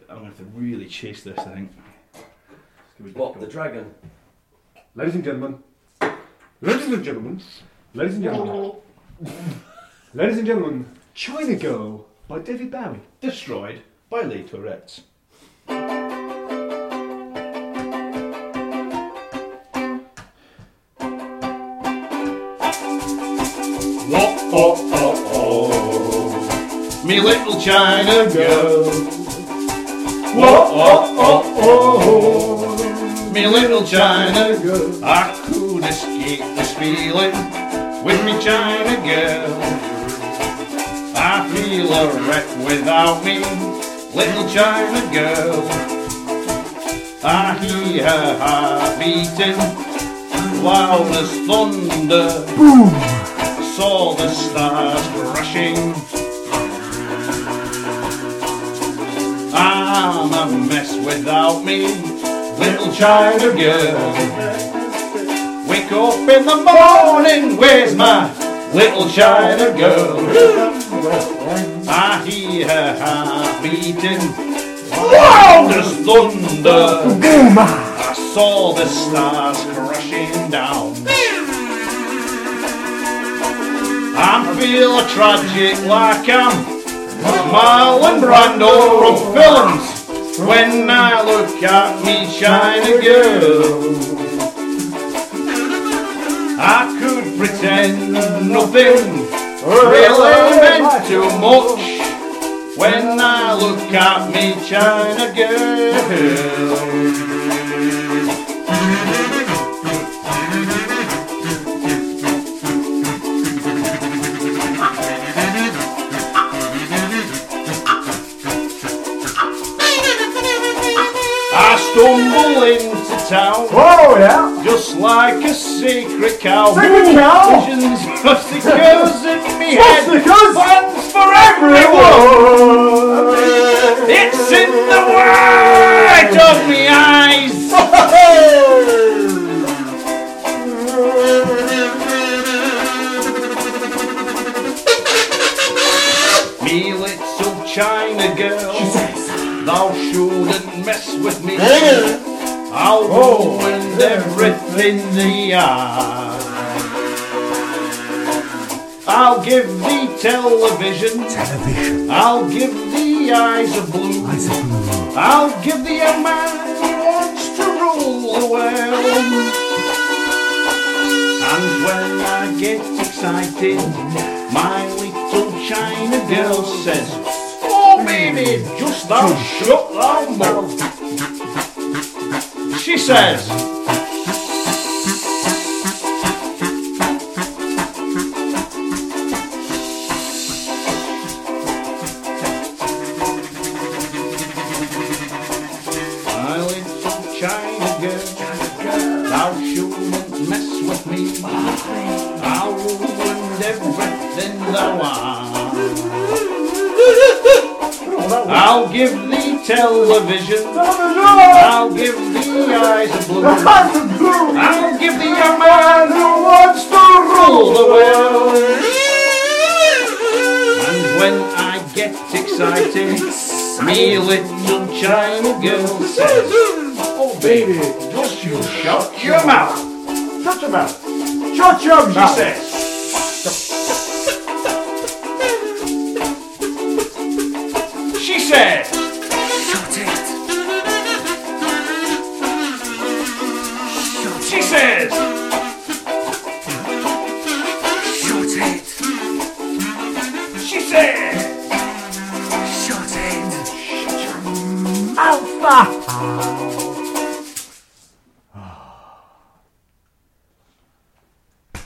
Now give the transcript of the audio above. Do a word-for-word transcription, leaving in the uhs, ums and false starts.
I'm going to have to really chase this, I think. What, the dragon? Ladies and gentlemen, ladies and gentlemen, ladies and gentlemen, ladies and gentlemen, China Girl by David Bowie. Destroyed by Lee Tourette's. Whoa, oh, oh, oh, me little China girl. Whoa, oh, oh, oh, me little China girl. I could escape this feeling with me China girl. I feel a wreck without me little China girl. I hear her heart beating loud as thunder. Boom! Saw the stars crashing. I'm a mess without me little China girl. Wake up in the morning, where's my little China girl? I hear her heart beating loud as thunder. Boom! I saw the stars crashing down. I feel tragic like I'm Marlon Brando from films when I look at me China girl. I could pretend nothing really meant too much when I look at me China girl. Stumble into town, Oh yeah! just like a secret cow. Secret cow? Visions of stickers in me head, Stickers? plans for everyone. It's in the white of me eyes. Me little China girl, She says, thou shouldn't mess with me. I'll ruin everything thee are. I'll give thee television. television. I'll give thee eyes of blue. Eyes of blue. I'll give thee a man who wants to rule the world. And when I get excited, my little China girl says, oh baby, just thou shut thy mouth. She says, my little China girl, thou shouldn't mess with me. I'll ruin everything thou art. I'll give thee television. I'll give thee eyes of blue. I'll give thee a man who wants to rule the world. And when I get excited, me little China girl says, oh baby, just you shut your mouth. Shut your mouth. Shut your She mouth. says, she says, Shut it. she says, Shut it. she says, Shut it. Shut your mouth.